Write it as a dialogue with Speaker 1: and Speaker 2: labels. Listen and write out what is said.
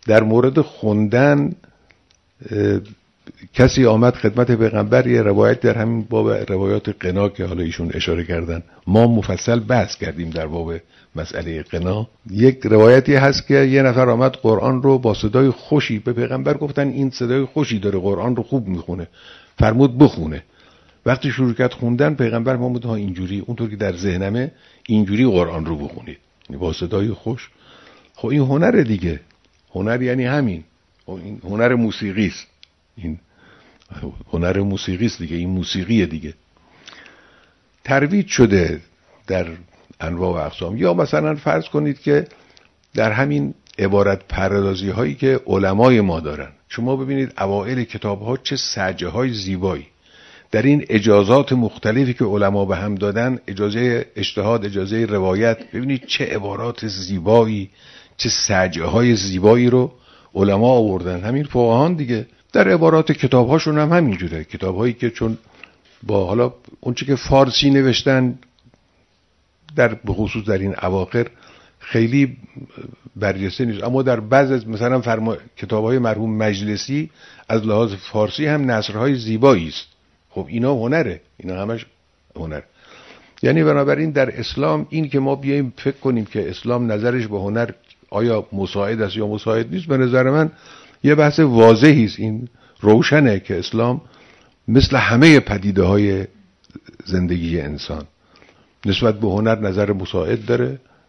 Speaker 1: در مورد خوندن کسی آمد خدمت پیغمبر، یه روایت در همین باب روایات قنا که حالا ایشون اشاره کردن، ما مفصل بحث کردیم در باب مسئله قنا. یک روایتی هست که یه نفر آمد قرآن رو با صدای خوشی به پیغمبر گفتن این صدای خوشی داره، قرآن رو خوب میخونه، فرمود بخونه. وقتی شروع کرد خوندن پیغمبر فرمود ها اینجوری، اونطور که در ذهنمه اینجوری قرآن رو بخونید با صدای خوش. خب این هنر دیگه، هنر یعنی همین، این هنر موسیقی است، این هنر موسیقی است دیگه، این موسیقیه دیگه، ترویج شده در انواع و اقسام. یا مثلا فرض کنید که در همین عبارت پردازی هایی که علمای ما دارن، شما ببینید اوائل کتاب ها چه سجه های زیبایی در این اجازات مختلفی که علما به هم دادن، اجازه اجتهاد، اجازه روایت، ببینید چه عبارات زیبایی، چه سجه های زیبایی رو علما آوردن. همین فقهان دیگه در عبارات کتاب‌هاشون هم همینجوره، کتاب‌هایی که چون با حالا اونچه که فارسی نوشتن در به خصوص در این اواخر خیلی برجسته نیست، اما در بعض از مثلا کتاب‌های مرحوم مجلسی از لحاظ فارسی هم نثرهای زیبایی است. خب اینا هنره، اینا همش هنر. یعنی بنابراین در اسلام این که ما بیایم فکر کنیم که اسلام نظرش به هنر آیا مساعد است یا مساعد نیست، به نظر من یه بحث واضحی است. این روشنه که اسلام مثل همه پدیده‌های زندگی انسان نسبت به هنر نظر مساعد داره